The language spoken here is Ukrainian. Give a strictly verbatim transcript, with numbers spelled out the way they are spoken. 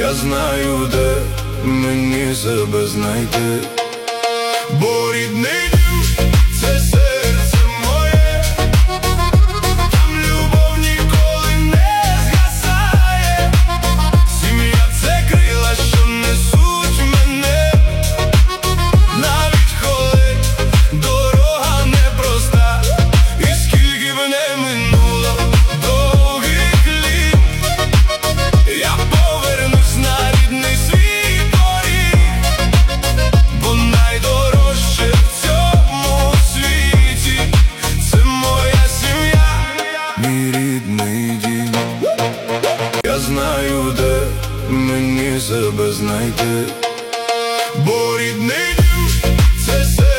Я знаю, де мені себе знайти, бо рідний дім – це серце моє, там любов ніколи не згасає. Сім'я – це крила, що несуть мене, навіть коли дорога непроста. І скільки б не минуло довгих літ, я повернусь на рідний свій поріг, бо найдорожче в цьому світі – це моя сім'я, мій рідний дім. Я знаю, де мені себе знайти, бо рідний дім – це